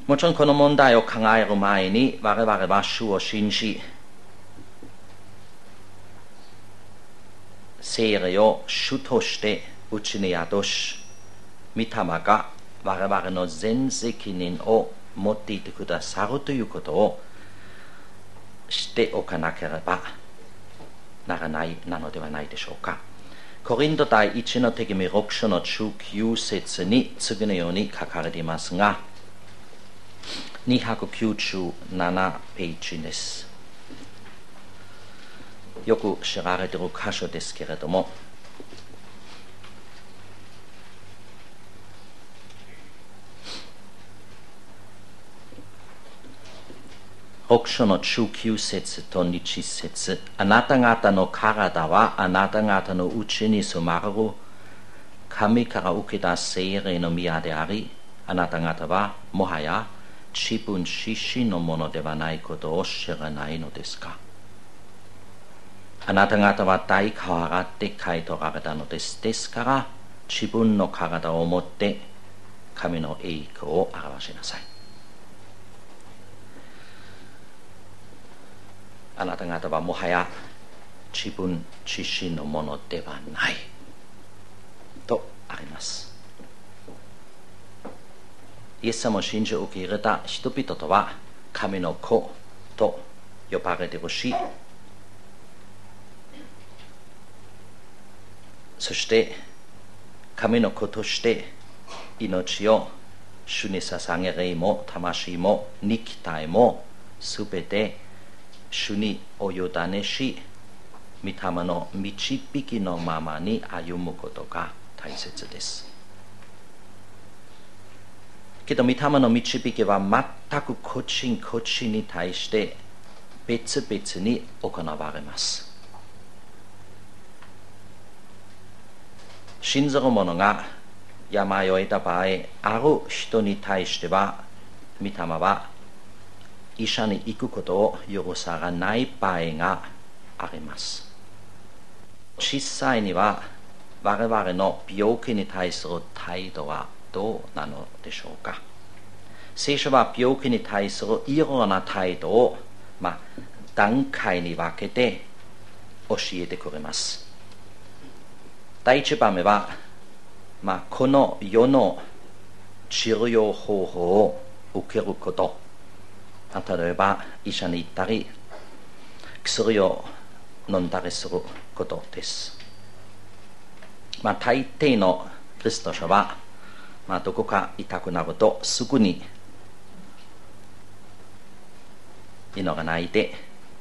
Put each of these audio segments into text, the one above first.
もちろんこの問題を考える前に我々は主を信じ、聖霊を主としてうちに宿し、御霊が我々の全責任を持っていてくださるということを知っておかなければならないなのではないでしょうか。コリント第1の手紙6章の19節に次のように書かれていますが、297ページです。よく知られている箇所ですけれども、6章の19節と20節、あなた方の体はあなた方のうちに住まれる神から受けた聖霊の宮であり、あなた方はもはや自分自身のものではないことを知らないのですか。あなた方は代価を払って買い取られたのです。ですから自分の体を持って神の栄光を表しなさい。あなた方はもはや自分自身のものではないとあります。イエス様を信じ受け入れた人々とは神の子と呼ばれているし、そして神の子として命を主に捧げ霊も魂も肉体もすべて主にお委ねし、御霊の導きのままに歩むことが大切です。けど御霊の導きは全く個人個人に対して別々に行われます。信ずる者が病を得た場合、ある人に対しては御霊は医者に行くことを許さない場合があります。実際には我々の病気に対する態度はどうなのでしょうか。聖書は病気に対するいろいろな態度を、段階に分けて教えてくれます。第一番目は、この世の治療方法を受けること。例えば医者に行ったり薬を飲んだりすることです。大抵のクリスト者は、どこか痛くなるとすぐに祈らないで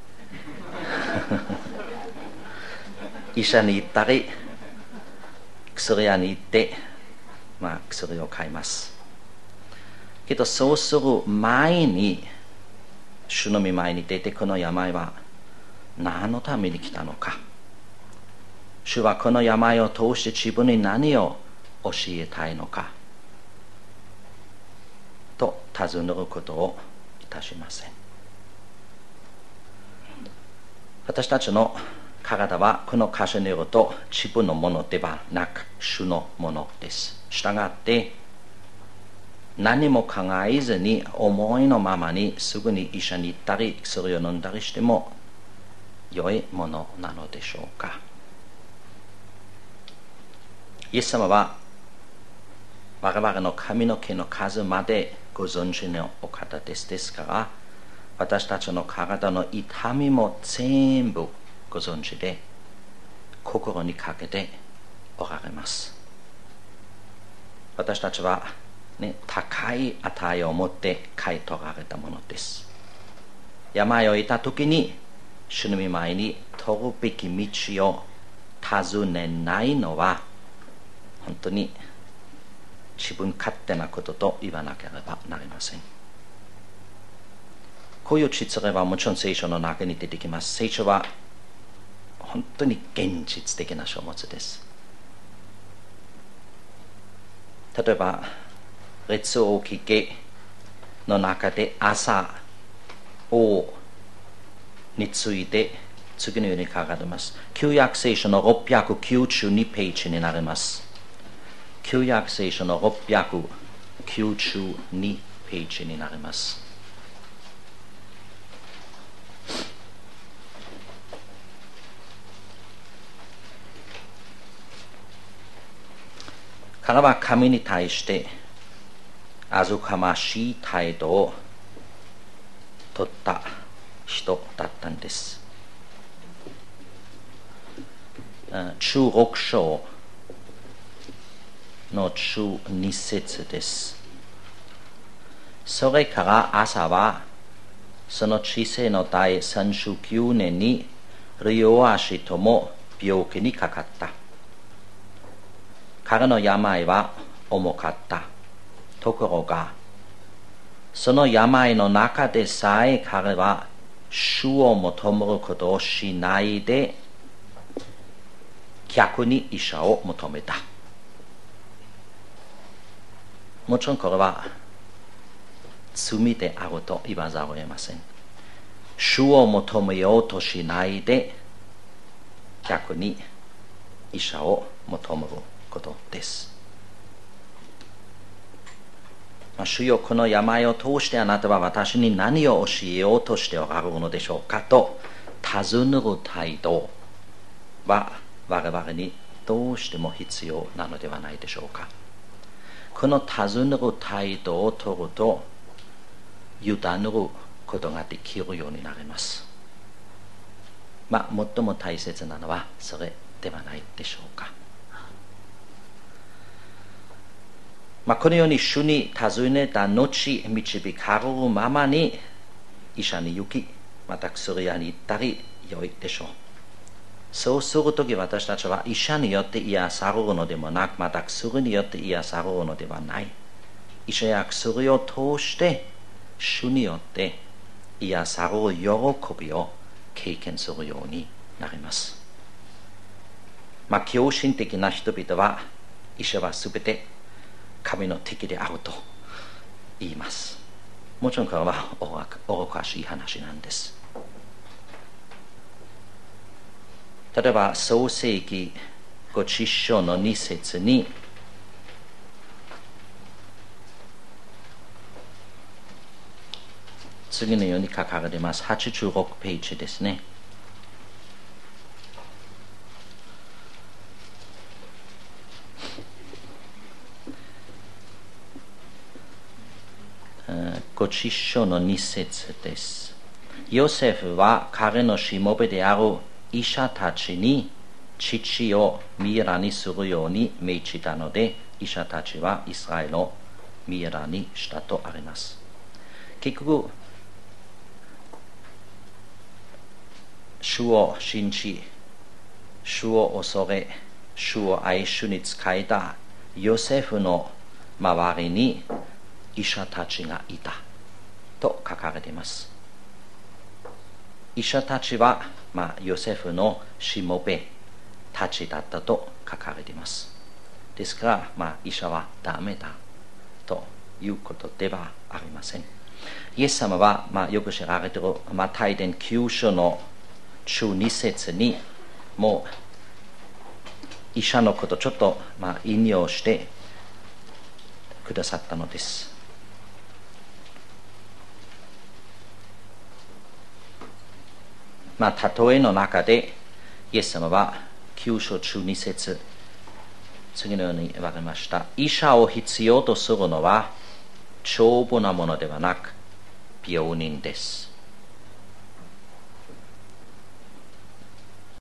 医者に行ったり薬屋に行って、薬を買います。けどそうする前に主の御前に出て、この病は何のために来たのか、主はこの病を通して自分に何を教えたいのかと尋ねることをいたしません。私たちの体はこの箇所によると自分のものではなく主のものです。したがって何も考えずに思いのままにすぐに医者に行ったり薬を飲んだりしても良いものなのでしょうか。イエス様は我々の髪の毛の数までご存知のお方です。ですから私たちの体の痛みも全部ご存知で心にかけておられます。私たちは高い値を持って買い取られたものです。病を得た時に主の御前に取るべき道を尋ねないのは本当に自分勝手なことと言わなければなりません。こういう実例はもちろん聖書の中に出てきます。聖書は本当に現実的な書物です。例えば列王記下の中で朝王について次のように書かれています。旧約聖書の692ページになります。旧約聖書の692ペページになります。彼は神に対してあずかましい態度を取った人だったんです。16章の12節です。それから朝はその治世の第39年にリオアシとも病気にかかった。彼の病は重かった。ところがその病の中でさえ彼は主を求めることをしないで逆に医者を求めた。もちろんこれは罪であると言わざるを得ません。主を求めようとしないで逆に医者を求めることです。主よ、この病を通してあなたは私に何を教えようとしておられるのでしょうかと尋ねる態度は我々にどうしても必要なのではないでしょうか。この尋ねる態度を取ると委ねることができるようになります。最も大切なのはそれではないでしょうか。このように主に尋ねた後導かれるままに医者に行きまた薬屋に行ったり良いでしょう。そうするとき私たちは医者によって癒されるのでもなくまた薬によって癒されるのではない。医者や薬を通して主によって癒される喜びを経験するようになります。狂信的な人々は医者はすべて神の敵であると言います。もちろんこれは愚かしい話なんです。例えば創世記50章の2節に次のように書かれています。86ページですね。50章の2節です。ヨセフは彼のしもべである医者たちに父をミイラにするように命じたので、医者たちはイスラエルをミイラにしたとあります。結局主を信じ、主を恐れ、主を愛、主に仕えたヨセフの周りに医者たちがいたと書かれています。医者たちは、ヨセフのしもべたちだったと書かれています。ですから、医者はダメだということではありません。イエス様は、よく知られているマタイ伝9章の12節にもう医者のことをちょっと、引用してくださったのです。例えの中でイエス様は9章12節次のように言われました。医者を必要とするのは丈夫なものではなく病人です。